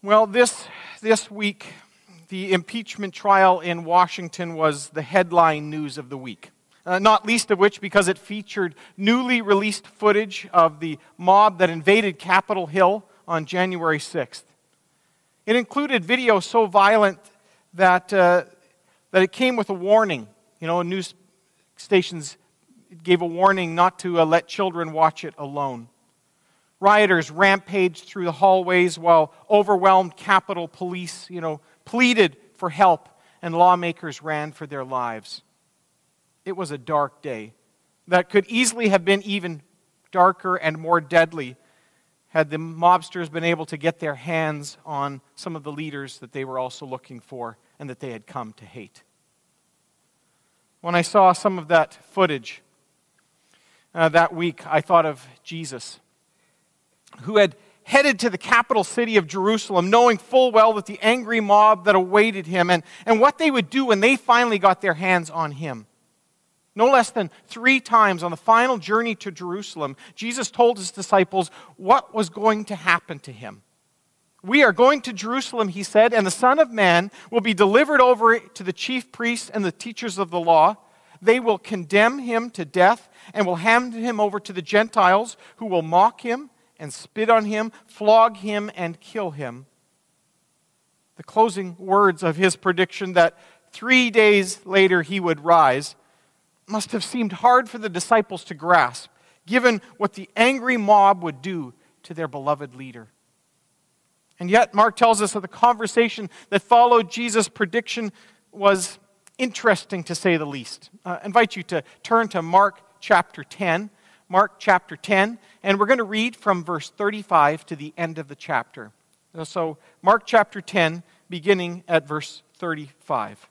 Well, this week, the impeachment trial in Washington was the headline news of the week. Not least of which because it featured newly released footage of the mob that invaded Capitol Hill on January 6th. It included video so violent that it came with a warning. News stations gave a warning not to let children watch it alone. Rioters rampaged through the hallways while overwhelmed Capitol Police, pleaded for help, and lawmakers ran for their lives. It was a dark day that could easily have been even darker and more deadly had the mobsters been able to get their hands on some of the leaders that they were also looking for and that they had come to hate. When I saw some of that footage that week, I thought of Jesus, who had headed to the capital city of Jerusalem, knowing full well that the angry mob that awaited him and what they would do when they finally got their hands on him. No less than 3 times on the final journey to Jerusalem, Jesus told his disciples what was going to happen to him. "We are going to Jerusalem," he said, "and the Son of Man will be delivered over to the chief priests and the teachers of the law. They will condemn him to death and will hand him over to the Gentiles, who will mock him and spit on him, flog him, and kill him." The closing words of his prediction that 3 days later he would rise must have seemed hard for the disciples to grasp, given what the angry mob would do to their beloved leader. And yet, Mark tells us that the conversation that followed Jesus' prediction was interesting, to say the least. I invite you to turn to Mark chapter 10. Mark chapter 10, and we're going to read from verse 35 to the end of the chapter. So, Mark chapter 10, beginning at verse 35.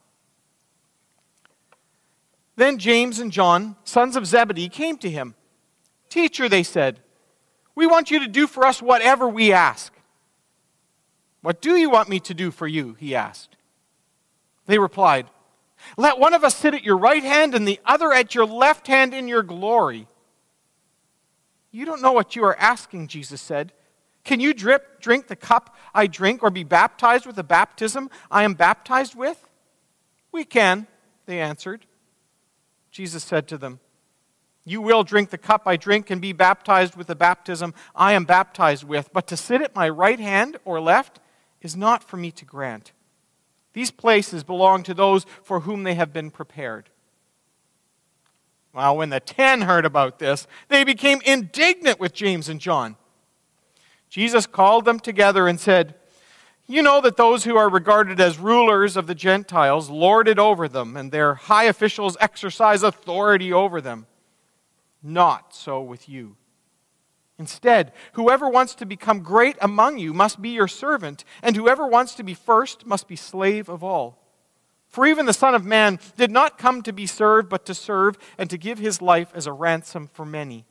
Then James and John, sons of Zebedee, came to him. "Teacher," they said, "we want you to do for us whatever we ask." "What do you want me to do for you?" he asked. They replied, "Let one of us sit at your right hand and the other at your left hand in your glory." "You don't know what you are asking," Jesus said. "Can you drink the cup I drink or be baptized with the baptism I am baptized with?" "We can," they answered. Jesus said to them, "You will drink the cup I drink and be baptized with the baptism I am baptized with, but to sit at my right hand or left is not for me to grant. These places belong to those for whom they have been prepared." Well, when the 10 heard about this, they became indignant with James and John. Jesus called them together and said, "You know that those who are regarded as rulers of the Gentiles lord it over them, and their high officials exercise authority over them. Not so with you. Instead, whoever wants to become great among you must be your servant, and whoever wants to be first must be slave of all. For even the Son of Man did not come to be served, but to serve and to give his life as a ransom for many."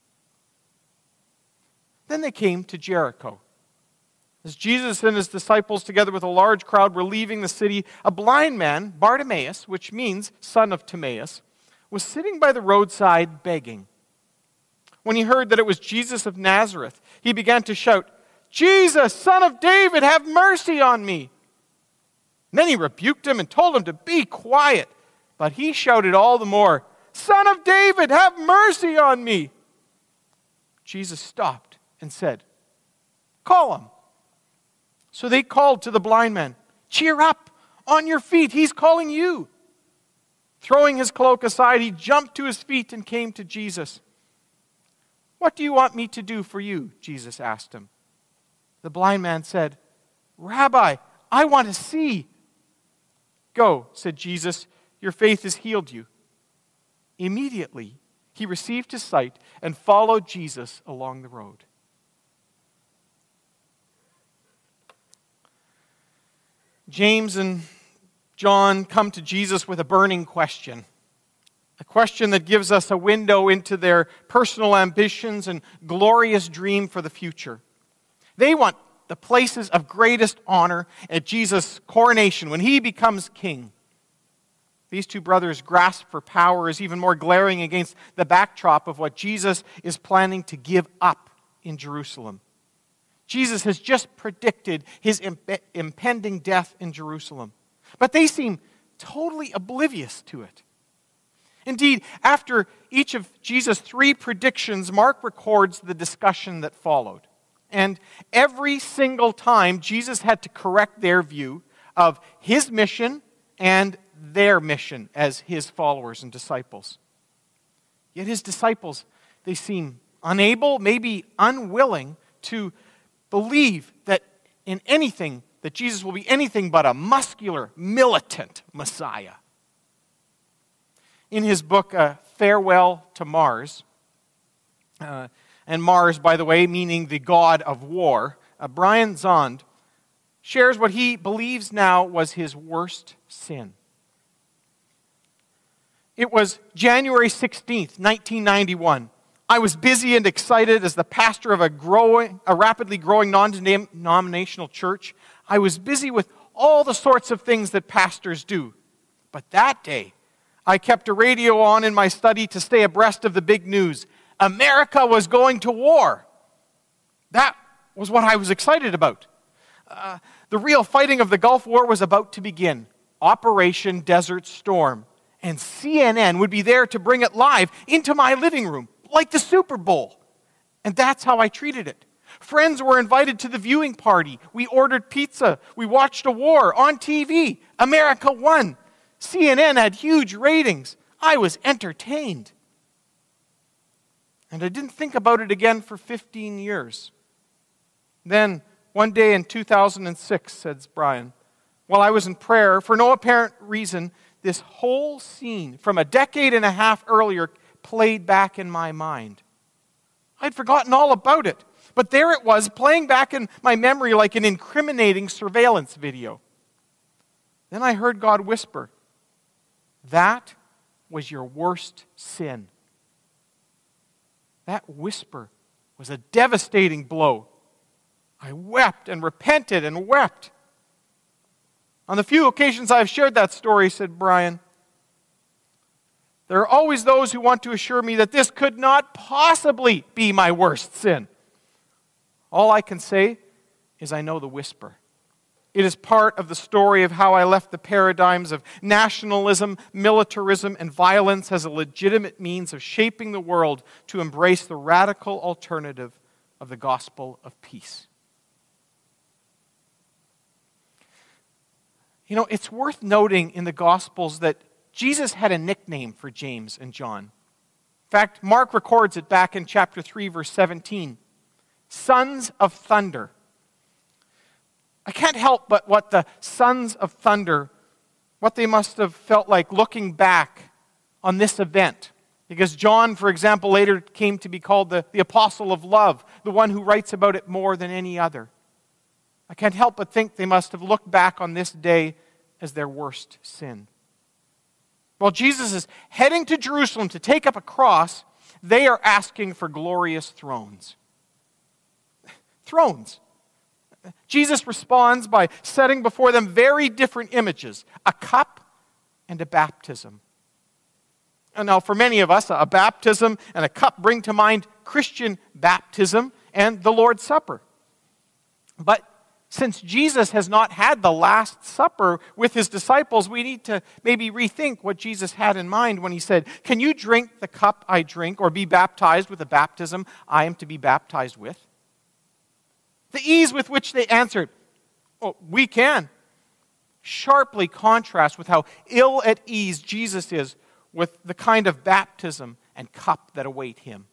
Then they came to Jericho. As Jesus and his disciples, together with a large crowd, were leaving the city, a blind man, Bartimaeus, which means son of Timaeus, was sitting by the roadside begging. When he heard that it was Jesus of Nazareth, he began to shout, "Jesus, Son of David, have mercy on me." And then he rebuked him and told him to be quiet. But he shouted all the more, "Son of David, have mercy on me." Jesus stopped and said, "Call him." So they called to the blind man, "Cheer up, on your feet, he's calling you." Throwing his cloak aside, he jumped to his feet and came to Jesus. "What do you want me to do for you?" Jesus asked him. The blind man said, "Rabbi, I want to see." "Go," said Jesus, "your faith has healed you." Immediately, he received his sight and followed Jesus along the road. James and John come to Jesus with a burning question. A question that gives us a window into their personal ambitions and glorious dream for the future. They want the places of greatest honor at Jesus' coronation when he becomes king. These two brothers' grasp for power is even more glaring against the backdrop of what Jesus is planning to give up in Jerusalem. Jesus has just predicted his impending death in Jerusalem. But they seem totally oblivious to it. Indeed, after each of Jesus' 3 predictions, Mark records the discussion that followed. And every single time, Jesus had to correct their view of his mission and their mission as his followers and disciples. Yet his disciples, they seem unable, maybe unwilling, to believe that in anything, that Jesus will be anything but a muscular, militant Messiah. In his book, Farewell to Mars, and Mars, by the way, meaning the god of war, Brian Zahnd shares what he believes now was his worst sin. It was January 16th, 1991. I was busy and excited as the pastor of a rapidly growing non-denominational church. I was busy with all the sorts of things that pastors do. But that day, I kept a radio on in my study to stay abreast of the big news. America was going to war. That was what I was excited about. The real fighting of the Gulf War was about to begin. Operation Desert Storm. And CNN would be there to bring it live into my living room, like the Super Bowl. And that's how I treated it. Friends were invited to the viewing party. We ordered pizza. We watched a war on TV. America won. CNN had huge ratings. I was entertained. And I didn't think about it again for 15 years. Then, one day in 2006, says Brian, while I was in prayer, for no apparent reason, this whole scene from a decade and a half earlier played back in my mind. I'd forgotten all about it, but there it was, playing back in my memory like an incriminating surveillance video. Then I heard God whisper, "That was your worst sin." That whisper was a devastating blow. I wept and repented and wept. On the few occasions I've shared that story, said Brian, there are always those who want to assure me that this could not possibly be my worst sin. All I can say is I know the whisper. It is part of the story of how I left the paradigms of nationalism, militarism, and violence as a legitimate means of shaping the world to embrace the radical alternative of the gospel of peace. You know, it's worth noting in the Gospels that Jesus had a nickname for James and John. In fact, Mark records it back in chapter 3, verse 17. Sons of thunder. I can't help but what the sons of thunder, what they must have felt like looking back on this event. Because John, for example, later came to be called the apostle of love, the one who writes about it more than any other. I can't help but think they must have looked back on this day as their worst sin. While Jesus is heading to Jerusalem to take up a cross, they are asking for glorious thrones. Thrones. Jesus responds by setting before them very different images, a cup and a baptism. And now for many of us, a baptism and a cup bring to mind Christian baptism and the Lord's Supper. But since Jesus has not had the Last Supper with his disciples, we need to maybe rethink what Jesus had in mind when he said, "Can you drink the cup I drink or be baptized with the baptism I am to be baptized with?" The ease with which they answered, "Oh, we can," sharply contrasts with how ill at ease Jesus is with the kind of baptism and cup that await him.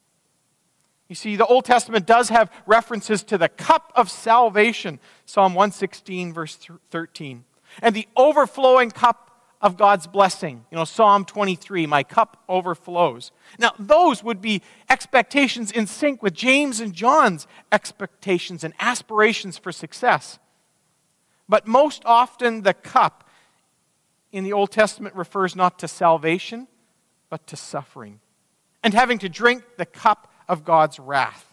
You see, the Old Testament does have references to the cup of salvation, Psalm 116, verse 13, and the overflowing cup of God's blessing, Psalm 23, my cup overflows. Now, those would be expectations in sync with James and John's expectations and aspirations for success. But most often, the cup in the Old Testament refers not to salvation, but to suffering, and having to drink the cup of God's wrath.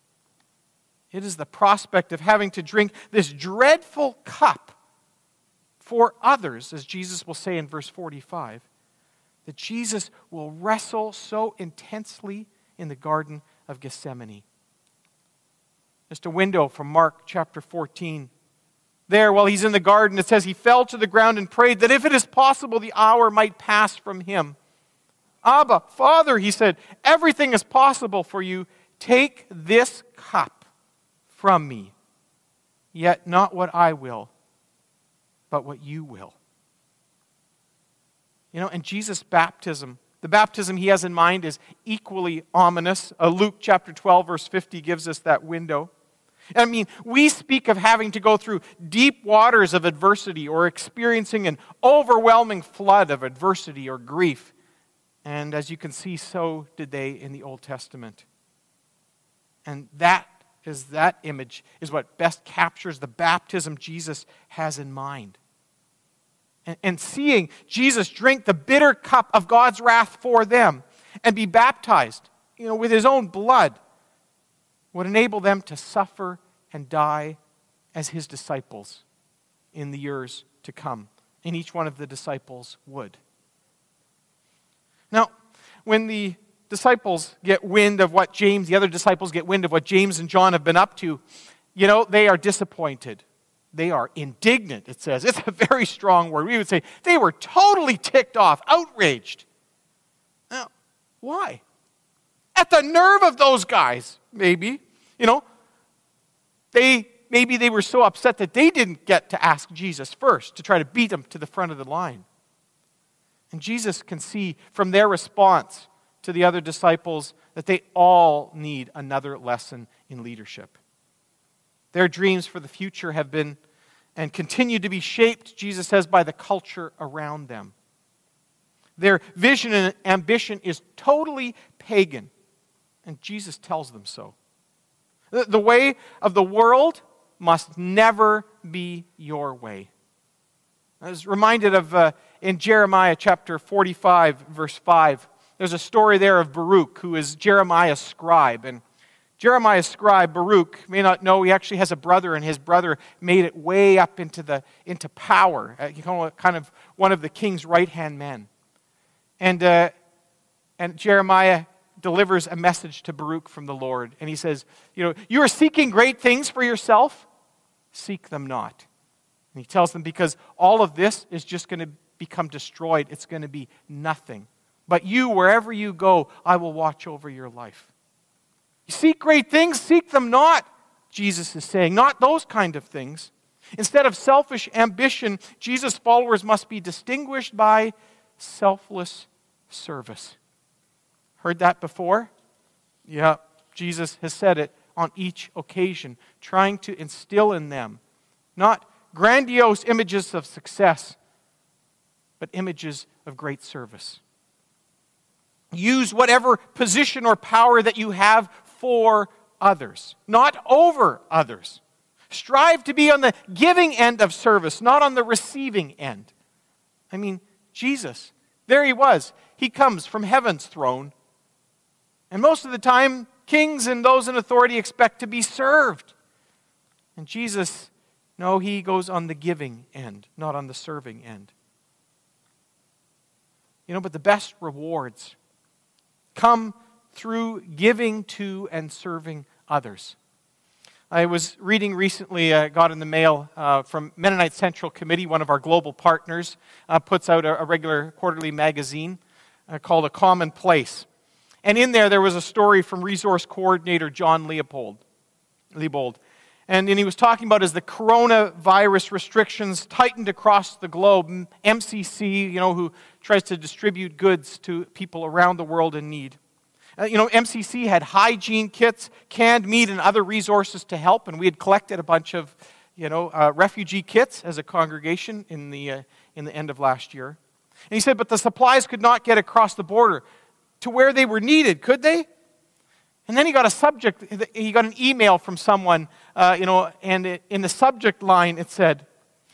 It is the prospect of having to drink this dreadful cup for others, as Jesus will say in verse 45, that Jesus will wrestle so intensely in the Garden of Gethsemane. Just a window from Mark chapter 14. There, while he's in the garden, it says he fell to the ground and prayed that if it is possible, the hour might pass from him. Abba, Father, he said, everything is possible for you. Take this cup from me. Yet not what I will, but what you will. And Jesus' baptism, the baptism he has in mind is equally ominous. Luke chapter 12, verse 50 gives us that window. I mean, we speak of having to go through deep waters of adversity or experiencing an overwhelming flood of adversity or grief. And as you can see, so did they in the Old Testament. And that image is what best captures the baptism Jesus has in mind. And seeing Jesus drink the bitter cup of God's wrath for them and be baptized, with his own blood, would enable them to suffer and die as his disciples in the years to come. And each one of the disciples would. Now, when the disciples get wind of what the other disciples get wind of what James and John have been up to, they are disappointed. They are indignant, it says. It's a very strong word. We would say they were totally ticked off, outraged. Now, why? At the nerve of those guys, maybe. Maybe they were so upset that they didn't get to ask Jesus first to try to beat him to the front of the line. And Jesus can see from their response to the other disciples that they all need another lesson in leadership. Their dreams for the future have been and continue to be shaped, Jesus says, by the culture around them. Their vision and ambition is totally pagan, and Jesus tells them so. The way of the world must never be your way. I was reminded of in Jeremiah chapter 45, verse 5. There's a story there of Baruch, who is Jeremiah's scribe. And Jeremiah's scribe, Baruch, may not know, he actually has a brother, and his brother made it way up into power. Kind of one of the king's right-hand men. And Jeremiah delivers a message to Baruch from the Lord. And he says, you are seeking great things for yourself? Seek them not. And he tells them, because all of this is just going to become destroyed. It's going to be nothing. But you, wherever you go, I will watch over your life. You seek great things, seek them not, Jesus is saying. Not those kind of things. Instead of selfish ambition, Jesus' followers must be distinguished by selfless service. Heard that before? Yeah, Jesus has said it on each occasion, trying to instill in them not grandiose images of success, but images of great service. Use whatever position or power that you have for others, not over others. Strive to be on the giving end of service, not on the receiving end. I mean, Jesus, there he was. He comes from heaven's throne. And most of the time, kings and those in authority expect to be served. And Jesus, no, he goes on the giving end, not on the serving end. But the best rewards come through giving to and serving others. I was reading recently, got in the mail from Mennonite Central Committee, one of our global partners, puts out a regular quarterly magazine called A Common Place. And in there was a story from resource coordinator John Leopold. And he was talking about as the coronavirus restrictions tightened across the globe, MCC, who tries to distribute goods to people around the world in need. MCC had hygiene kits, canned meat, and other resources to help, and we had collected a bunch of, refugee kits as a congregation in the end of last year. And he said, but the supplies could not get across the border to where they were needed, could they? And then he got an email from someone, and in the subject line it said,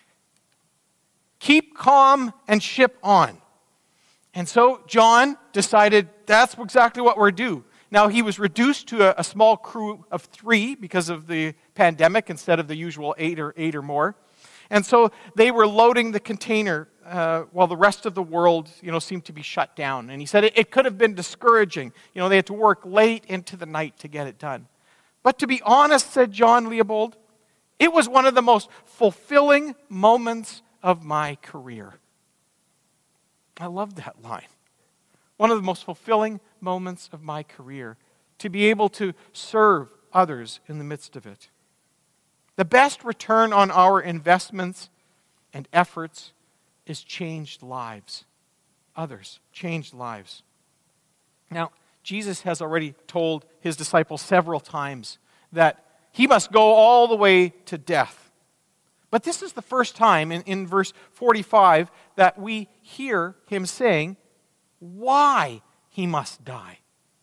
"Keep calm and ship on." And so John decided that's exactly what we're due. Now he was reduced to a small crew of 3 because of the pandemic instead of the usual 8 or more. And so they were loading the container while the rest of the world, seemed to be shut down. And he said it could have been discouraging. They had to work late into the night to get it done. But to be honest, said John Leopold, it was one of the most fulfilling moments of my career. I love that line. One of the most fulfilling moments of my career, to be able to serve others in the midst of it. The best return on our investments and efforts is changed lives. Others, changed lives. Now, Jesus has already told his disciples several times that he must go all the way to death. But this is the first time in verse 45 that we hear him saying why he must die.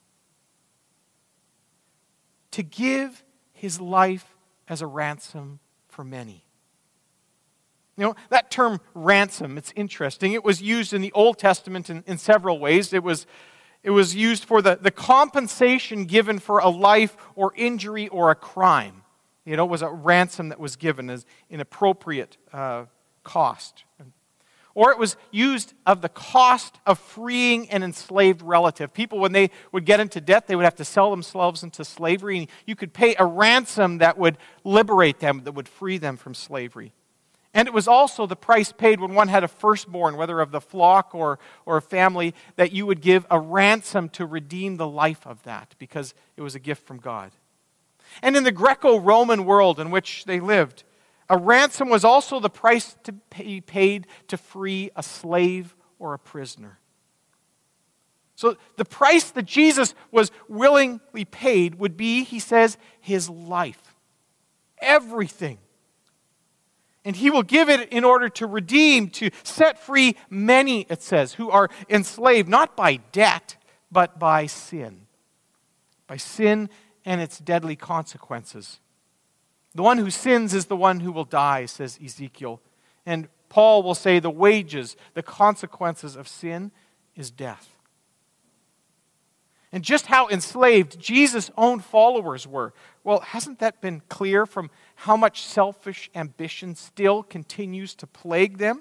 To give his life as a ransom for many. You know, that term ransom, it's interesting. It was used in the Old Testament in several ways. It was used for the compensation given for a life or injury or a crime. You know, it was a ransom that was given as an appropriate cost. Or it was used of the cost of freeing an enslaved relative. People, when they would get into debt, they would have to sell themselves into slavery. And you could pay a ransom that would liberate them, that would free them from slavery. And it was also the price paid when one had a firstborn, whether of the flock or a family, that you would give a ransom to redeem the life of that, because it was a gift from God. And in the Greco-Roman world in which they lived, a ransom was also the price to be paid to free a slave or a prisoner. So the price that Jesus was willingly paid would be, he says, his life. Everything. And he will give it in order to redeem, to set free many, it says, who are enslaved, not by debt, but by sin. By sin and its deadly consequences. The one who sins is the one who will die, says Ezekiel. And Paul will say the wages, the consequences of sin is death. And just how enslaved Jesus' own followers were. Well, hasn't that been clear from how much selfish ambition still continues to plague them?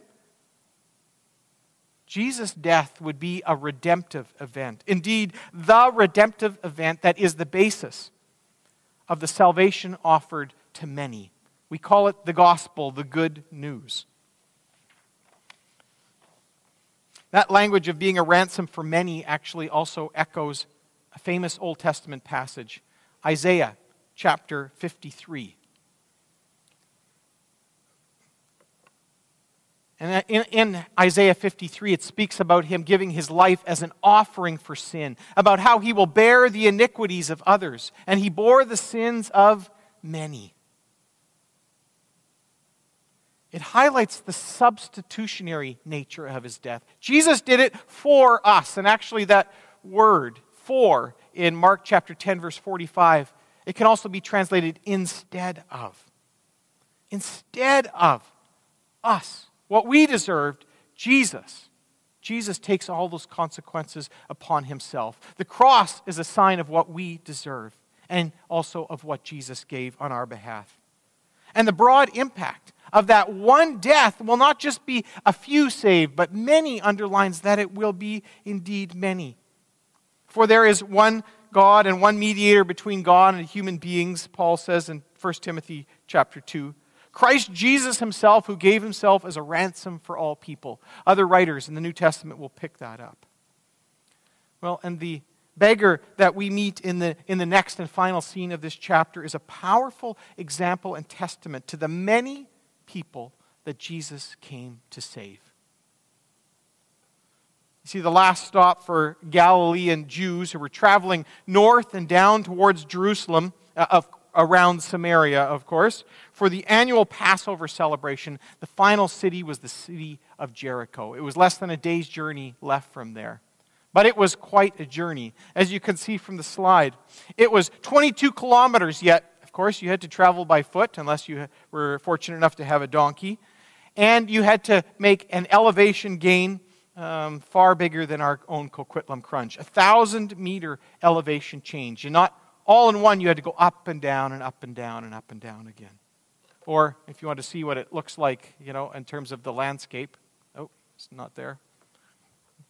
Jesus' death would be a redemptive event. Indeed, the redemptive event that is the basis of the salvation offered to many. We call it the gospel, the good news. That language of being a ransom for many actually also echoes a famous Old Testament passage, Isaiah chapter 53. And in Isaiah 53, it speaks about him giving his life as an offering for sin, about how he will bear the iniquities of others, and he bore the sins of many. It highlights the substitutionary nature of his death. Jesus did it for us, and actually that word, for, in Mark chapter 10, verse 45, it can also be translated instead of. Instead of us. What we deserved, Jesus takes all those consequences upon himself. The cross is a sign of what we deserve and also of what Jesus gave on our behalf. And the broad impact of that one death will not just be a few saved, but many underlines that it will be indeed many. For there is one God and one mediator between God and human beings, Paul says in 1 Timothy chapter 2. Christ Jesus himself, who gave himself as a ransom for all people. Other writers in the New Testament will pick that up. Well, and the beggar that we meet in the next and final scene of this chapter is a powerful example and testament to the many people that Jesus came to save. You see, the last stop for Galilean Jews who were traveling north and down towards Jerusalem, around Samaria, of course, for the annual Passover celebration, the final city was the city of Jericho. It was less than a day's journey left from there. But it was quite a journey, as you can see from the slide. It was 22 kilometers, yet, of course, you had to travel by foot, unless you were fortunate enough to have a donkey. And you had to make an elevation gain far bigger than our own Coquitlam Crunch. 1,000-meter elevation change. And not all in one, you had to go up and down and up and down and up and down again. Or if you want to see what it looks like, in terms of the landscape. Oh, it's not there.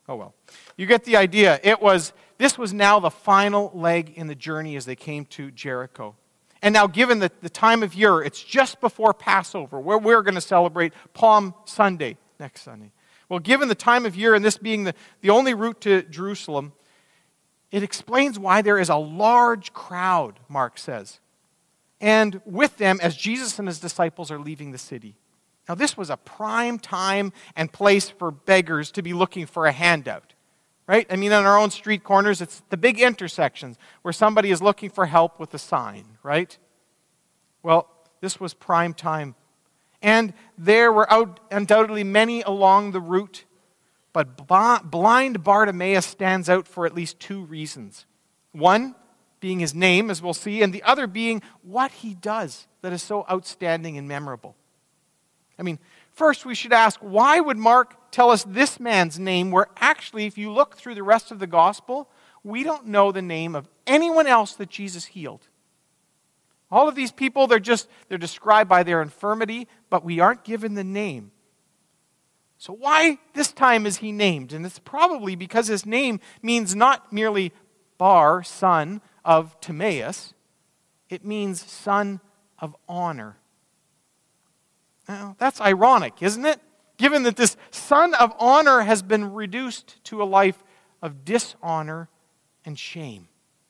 Oh well. You get the idea. This was now the final leg in the journey as they came to Jericho. And now given the time of year, it's just before Passover, where we're going to celebrate Palm Sunday, next Sunday. Well, given the time of year and this being the only route to Jerusalem, it explains why there is a large crowd, Mark says. And with them, as Jesus and his disciples are leaving the city. Now, this was a prime time and place for beggars to be looking for a handout, right? I mean, on our own street corners, it's the big intersections where somebody is looking for help with a sign, right? Well, this was prime time. And there were undoubtedly many along the route, but blind Bartimaeus stands out for at least two reasons. One being his name, as we'll see, and the other being what he does that is so outstanding and memorable. I mean, first we should ask, why would Mark tell us this man's name where actually, if you look through the rest of the gospel, we don't know the name of anyone else that Jesus healed? All of these people, they're described by their infirmity, but we aren't given the name. So why this time is he named? And it's probably because his name means not merely Bar, son of Timaeus. It means son of honor. Now, that's ironic, isn't it? Given that this son of honor has been reduced to a life of dishonor and shame.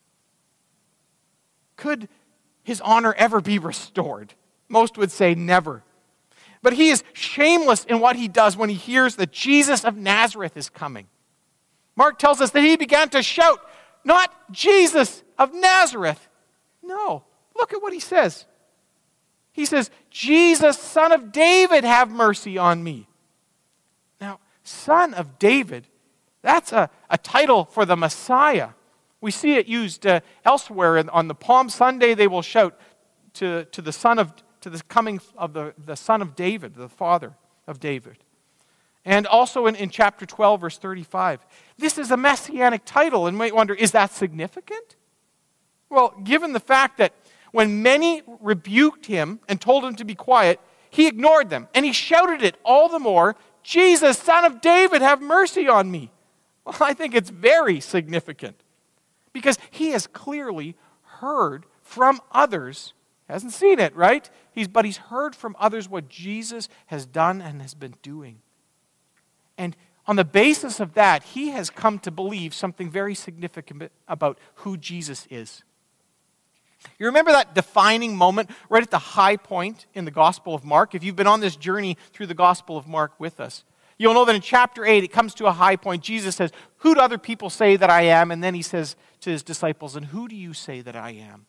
Could his honor ever be restored? Most would say never. But he is shameless in what he does when he hears that Jesus of Nazareth is coming. Mark tells us that he began to shout, not Jesus of Nazareth. No, look at what he says. He says, Jesus, son of David, have mercy on me. Now, son of David, that's a title for the Messiah. We see it used elsewhere. On the Palm Sunday, they will shout to the coming of the son of David, the father of David. And also in chapter 12, verse 35. This is a messianic title, and you might wonder, is that significant? Well, given the fact that when many rebuked him and told him to be quiet, he ignored them, and he shouted it all the more, Jesus, son of David, have mercy on me. Well, I think it's very significant, because he has clearly heard from others, hasn't seen it, right? But he's heard from others what Jesus has done and has been doing. And on the basis of that, he has come to believe something very significant about who Jesus is. You remember that defining moment right at the high point in the Gospel of Mark? If you've been on this journey through the Gospel of Mark with us, you'll know that in chapter 8, it comes to a high point. Jesus says, who do other people say that I am? And then he says to his disciples, and who do you say that I am?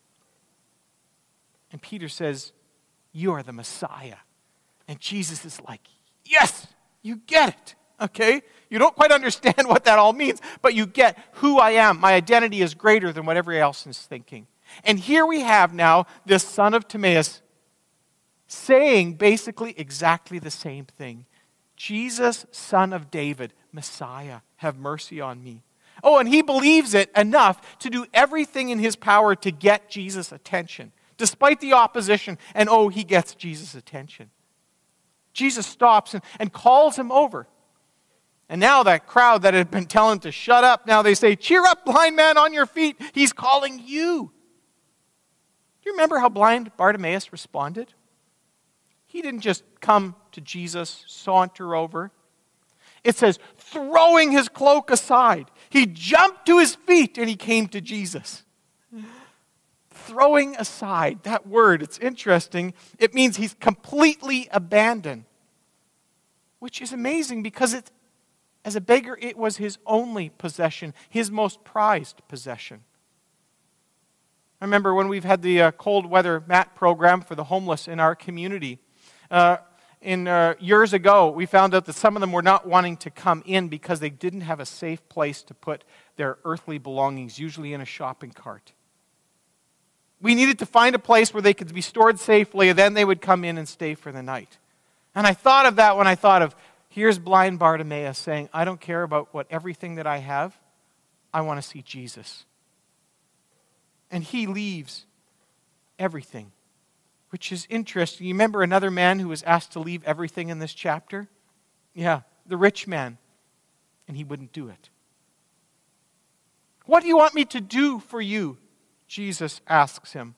And Peter says, you are the Messiah. And Jesus is like, yes, you get it. Okay? You don't quite understand what that all means, but you get who I am. My identity is greater than what everybody else is thinking. And here we have now this son of Timaeus saying basically exactly the same thing. Jesus, son of David, Messiah, have mercy on me. Oh, and he believes it enough to do everything in his power to get Jesus' attention, despite the opposition. And oh, he gets Jesus' attention. Jesus stops and calls him over. And now that crowd that had been telling him to shut up, now they say, cheer up, blind man, on your feet. He's calling you. Do you remember how blind Bartimaeus responded? He didn't just come to Jesus, saunter over. It says, throwing his cloak aside, he jumped to his feet and he came to Jesus. Throwing aside, that word, it's interesting. It means he's completely abandoned, which is amazing because as a beggar, it was his only possession, his most prized possession. I remember when we've had the cold weather mat program for the homeless in our community. Years ago, we found out that some of them were not wanting to come in because they didn't have a safe place to put their earthly belongings, usually in a shopping cart. We needed to find a place where they could be stored safely, and then they would come in and stay for the night. And I thought of that when I thought of, here's blind Bartimaeus saying, I don't care about everything that I have. I want to see Jesus. And he leaves everything, which is interesting. You remember another man who was asked to leave everything in this chapter? Yeah, the rich man. and he wouldn't do it. What do you want me to do for you? Jesus asks him.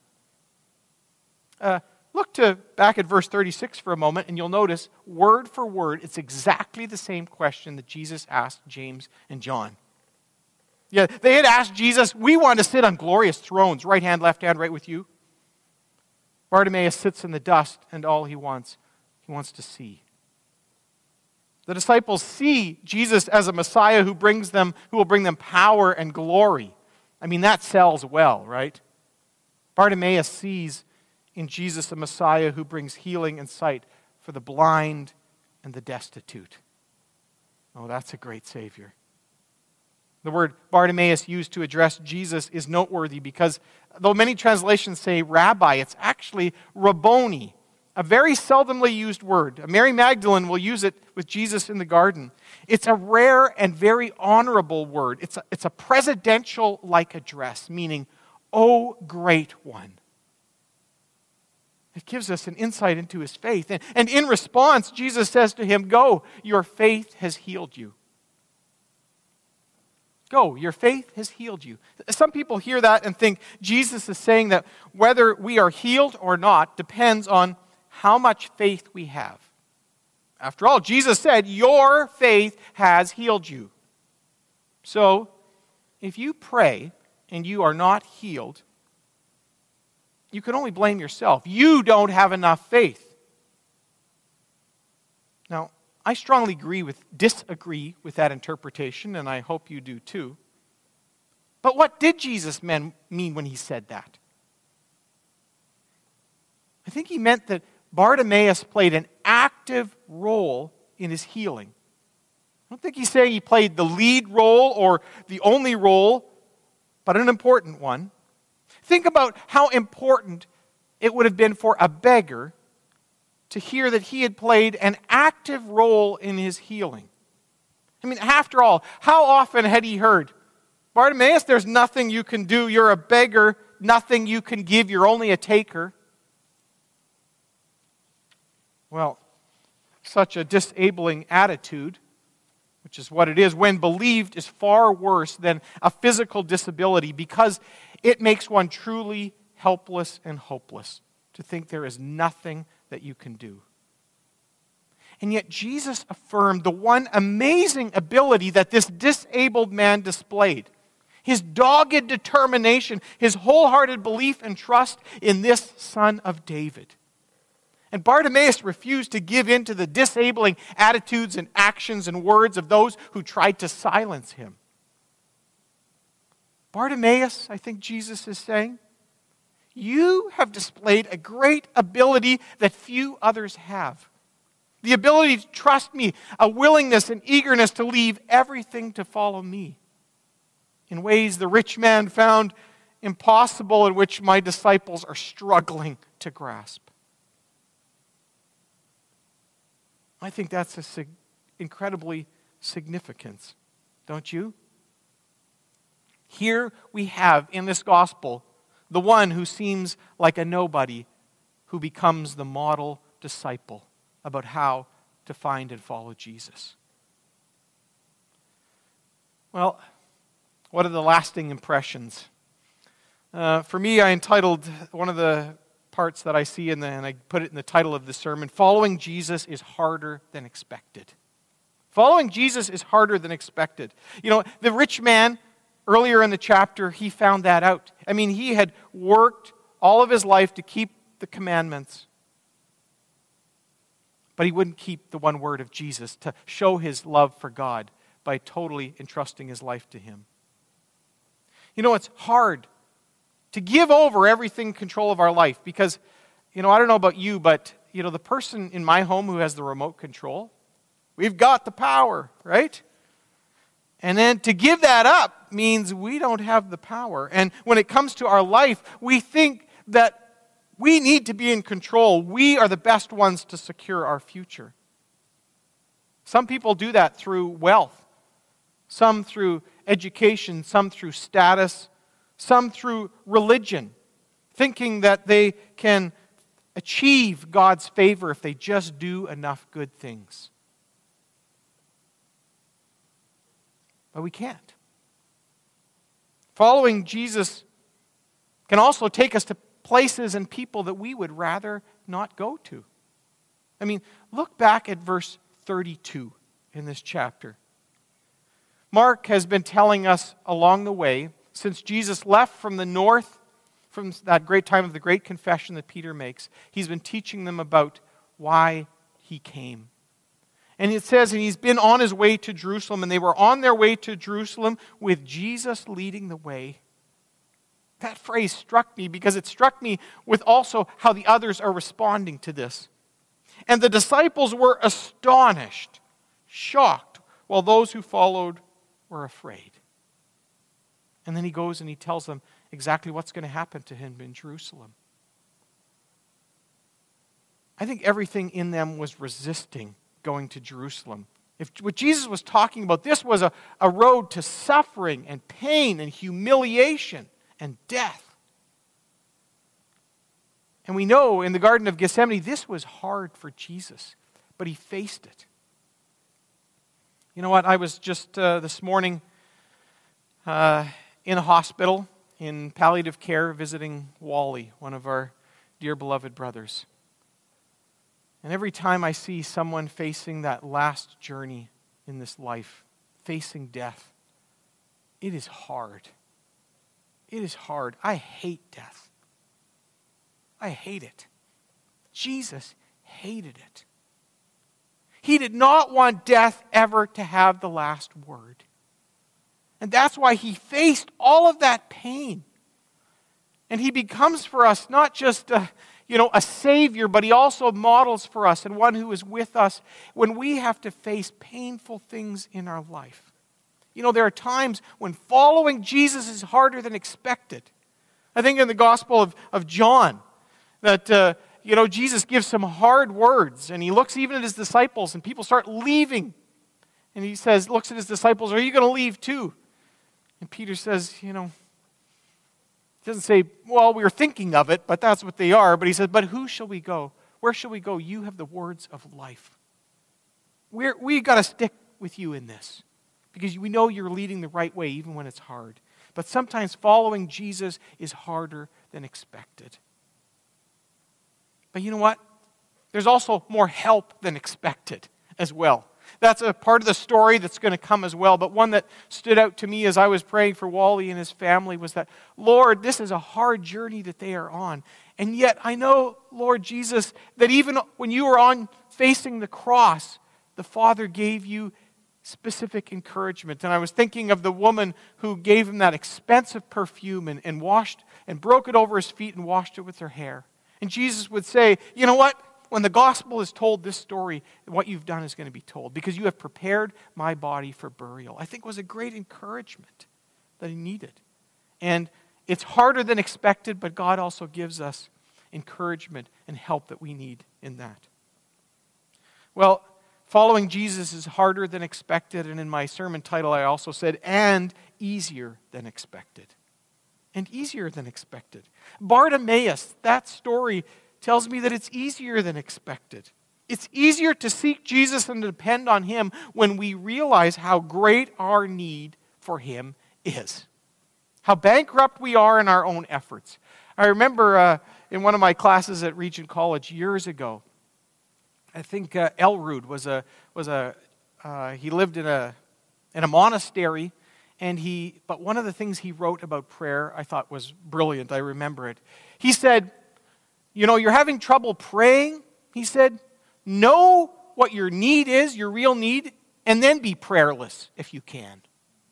Look back at verse 36 for a moment, and you'll notice, word for word, it's exactly the same question that Jesus asked James and John. Yeah, they had asked Jesus, we want to sit on glorious thrones, right hand, left hand, right with you. Bartimaeus sits in the dust, and all he wants to see. The disciples see Jesus as a Messiah who will bring them power and glory. I mean, that sells well, right? Bartimaeus sees in Jesus a Messiah who brings healing and sight for the blind and the destitute. Oh, that's a great Savior. The word Bartimaeus used to address Jesus is noteworthy because though many translations say rabbi, it's actually Rabboni, a very seldomly used word. Mary Magdalene will use it with Jesus in the garden. It's a rare and very honorable word. It's a presidential-like address, meaning, "O great one." It gives us an insight into his faith. And in response, Jesus says to him, "Go, your faith has healed you." Go, your faith has healed you. Some people hear that and think Jesus is saying that whether we are healed or not depends on how much faith we have. After all, Jesus said, your faith has healed you. So, if you pray and you are not healed, you can only blame yourself. You don't have enough faith. Now, I strongly disagree with that interpretation, and I hope you do too. But what did Jesus mean when he said that? I think he meant that Bartimaeus played an active role in his healing. I don't think he's saying he played the lead role or the only role, but an important one. Think about how important it would have been for a beggar to hear that he had played an active role in his healing. I mean, after all, how often had he heard, Bartimaeus, there's nothing you can do. You're a beggar. Nothing you can give. You're only a taker. Well, such a disabling attitude, which is what it is, when believed, is far worse than a physical disability because it makes one truly helpless and hopeless to think there is nothing that you can do. And yet Jesus affirmed the one amazing ability that this disabled man displayed. His dogged determination, his wholehearted belief and trust in this Son of David. And Bartimaeus refused to give in to the disabling attitudes and actions and words of those who tried to silence him. Bartimaeus, I think Jesus is saying, you have displayed a great ability that few others have. The ability to trust me, a willingness and eagerness to leave everything to follow me. In ways the rich man found impossible and which my disciples are struggling to grasp. I think that's incredibly significant, don't you? Here we have in this gospel the one who seems like a nobody who becomes the model disciple about how to find and follow Jesus. Well, what are the lasting impressions? For me, I entitled one of the parts that I see and I put it in the title of the sermon, Following Jesus is Harder Than Expected. Following Jesus is harder than expected. You know, the rich man, earlier in the chapter, he found that out. I mean, he had worked all of his life to keep the commandments, but he wouldn't keep the one word of Jesus to show his love for God by totally entrusting his life to him. You know, it's hard to give over everything control of our life because, you know, I don't know about you, but, you know, the person in my home who has the remote control, we've got the power, right? And then to give that up means we don't have the power. And when it comes to our life, we think that we need to be in control. We are the best ones to secure our future. Some people do that through wealth, some through education, some through status, some through religion, thinking that they can achieve God's favor if they just do enough good things. but we can't. Following Jesus can also take us to places and people that we would rather not go to. I mean, look back at verse 32 in this chapter. Mark has been telling us along the way, since Jesus left from the north, from that great time of the great confession that Peter makes, he's been teaching them about why he came. And it says, and he's been on his way to Jerusalem, and they were on their way to Jerusalem with Jesus leading the way. That phrase struck me because it struck me with also how the others are responding to this. And the disciples were astonished, shocked, while those who followed were afraid. And then he goes and he tells them exactly what's going to happen to him in Jerusalem. I think everything in them was resisting going to Jerusalem. If what Jesus was talking about, this was a road to suffering and pain and humiliation and death. And we know in the Garden of Gethsemane, this was hard for Jesus, but he faced it. You know what? I was just this morning in a hospital in palliative care visiting Wally, one of our dear beloved brothers. And every time I see someone facing that last journey in this life, facing death, it is hard. It is hard. I hate death. I hate it. Jesus hated it. He did not want death ever to have the last word. And that's why he faced all of that pain. And he becomes for us not just a savior, but he also models for us and one who is with us when we have to face painful things in our life. You know, there are times when following Jesus is harder than expected. I think in the Gospel of John that, Jesus gives some hard words, and he looks even at his disciples, and people start leaving. And he looks at his disciples, "Are you going to leave too?" And Peter says, he doesn't say, "Well, we were thinking of it, but that's what they are." But he says, "But who shall we go? Where shall we go? You have the words of life. We got to stick with you in this because we know you're leading the right way even when it's hard." But sometimes following Jesus is harder than expected. But you know what? There's also more help than expected as well. That's a part of the story that's going to come as well. But one that stood out to me as I was praying for Wally and his family was that, Lord, this is a hard journey that they are on. And yet I know, Lord Jesus, that even when you were on facing the cross, the Father gave you specific encouragement. And I was thinking of the woman who gave him that expensive perfume and washed and broke it over his feet and washed it with her hair. And Jesus would say, you know what? When the gospel is told, this story, what you've done is going to be told because you have prepared my body for burial. I think was a great encouragement that he needed. And it's harder than expected, but God also gives us encouragement and help that we need in that. Well, following Jesus is harder than expected, and in my sermon title I also said, and easier than expected. And easier than expected. Bartimaeus, that story tells me that it's easier than expected. It's easier to seek Jesus and to depend on him when we realize how great our need for him is. How bankrupt we are in our own efforts. I remember in one of my classes at Regent College years ago, I think Elrud he lived in a monastery. But one of the things he wrote about prayer I thought was brilliant. I remember it. He said, you're having trouble praying. He said, know what your need is, your real need, and then be prayerless if you can.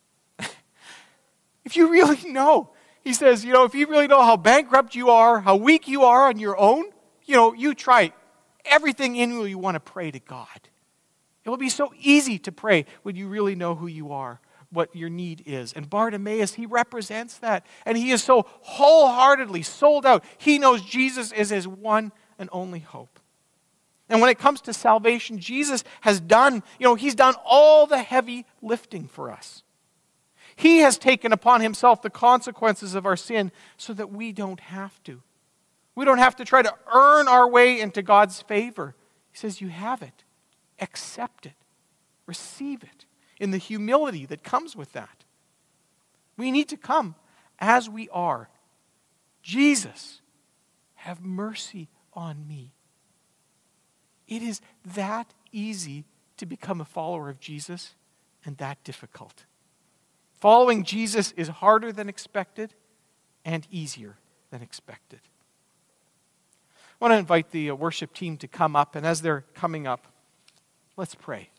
If you really know. He says, if you really know how bankrupt you are, how weak you are on your own, you try everything in you want to pray to God. It will be so easy to pray when you really know who you are, what your need is. And Bartimaeus, he represents that. And he is so wholeheartedly sold out. He knows Jesus is his one and only hope. And when it comes to salvation, Jesus has done, he's done all the heavy lifting for us. He has taken upon himself the consequences of our sin so that we don't have to. We don't have to try to earn our way into God's favor. He says, you have it. Accept it. Receive it. in the humility that comes with that. We need to come as we are. Jesus, have mercy on me. It is that easy to become a follower of Jesus and that difficult. Following Jesus is harder than expected and easier than expected. I want to invite the worship team to come up, and as they're coming up, let's pray.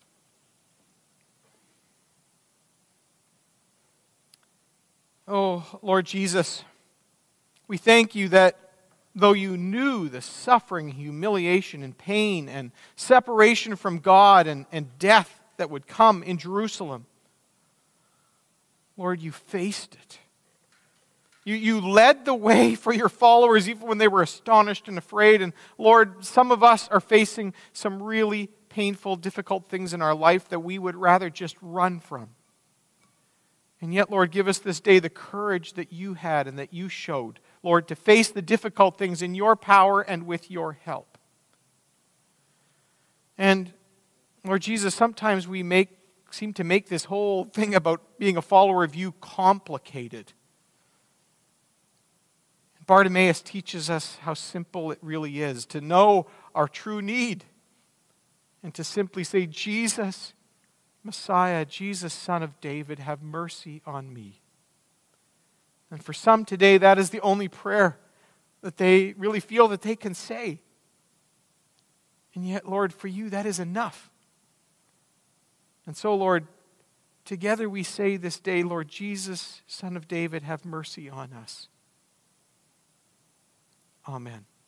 Oh, Lord Jesus, we thank you that though you knew the suffering, humiliation, and pain and separation from God and death that would come in Jerusalem, Lord, you faced it. You led the way for your followers even when they were astonished and afraid. And Lord, some of us are facing some really painful, difficult things in our life that we would rather just run from. And yet, Lord, give us this day the courage that you had and that you showed, Lord, to face the difficult things in your power and with your help. And Lord Jesus, sometimes we seem to make this whole thing about being a follower of you complicated. Bartimaeus teaches us how simple it really is to know our true need and to simply say, Jesus, Messiah, Jesus, Son of David, have mercy on me. And for some today, that is the only prayer that they really feel that they can say. And yet, Lord, for you, that is enough. And so, Lord, together we say this day, Lord Jesus, Son of David, have mercy on us. Amen.